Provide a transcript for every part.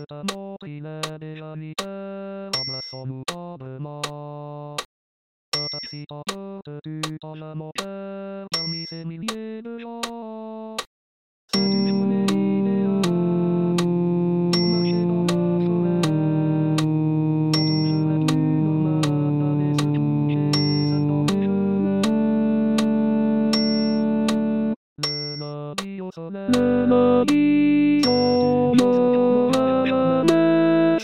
amour, il est déjà 8 heures, abraçons-nous tendrement. Un taxi t'emporte-tu dans la montagne, parmi ces milliers de gens. C'est une journée idéale pour marcher dans la forêt. On toucherait plus nomade, aller se coucher seul dans les chemins. Le lundi au soleil, le lundi au soleil,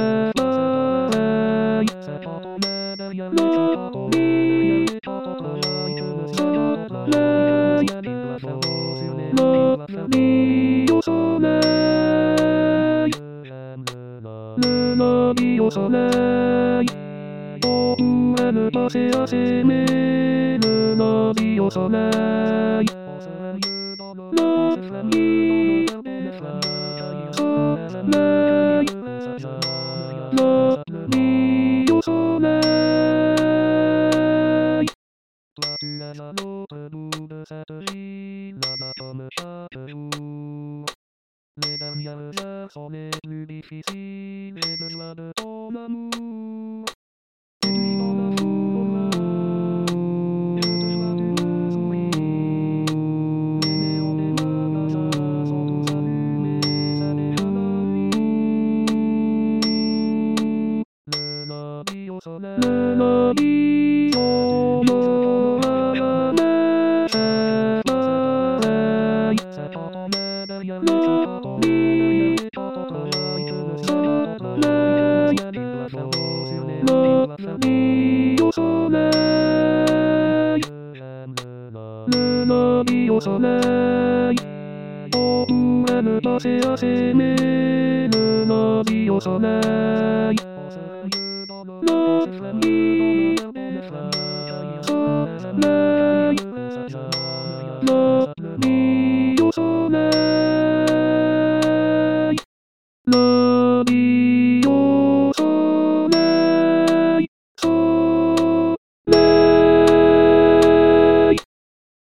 c'est quand on est derrière les châteaux, que le ciel apporte la joie, que le ciel il doit faire beau sur les monts, il doit faire nuit au soleil. J'aime le lundi au soleil. On pourrait ne passer à s'aimer le lundi au soleil. On serait mieux dans le on se ferait mieux dans le verre des fleurs, cueillir le soleil, cueillir le sagement, le lundi au soleil. Toi tu es à l'autre bout de cette ville, là-bas comme chaque jour. Les dernières heures sont les plus difficiles et le joie de ton amour. Et puis dans la foule au loin, je te vois tu me souris. Les néons des magasins sont tous allumés, c'est déjà la nuit. Le lundi au soleil, le lundi au soleil, c'est quand on est derrière les châteaux, que le ciel apporte la joie, que le ciel il doit faire beau sur les monts, il doit faire nuit au soleil. J'aime le lundi au soleil. On pourrait ne passer à s'aimer le lundi au soleil. On serait mieux dans le on se ferait mieux dans le verre des fleurs, cueillir le soleil, cueillir le sagement,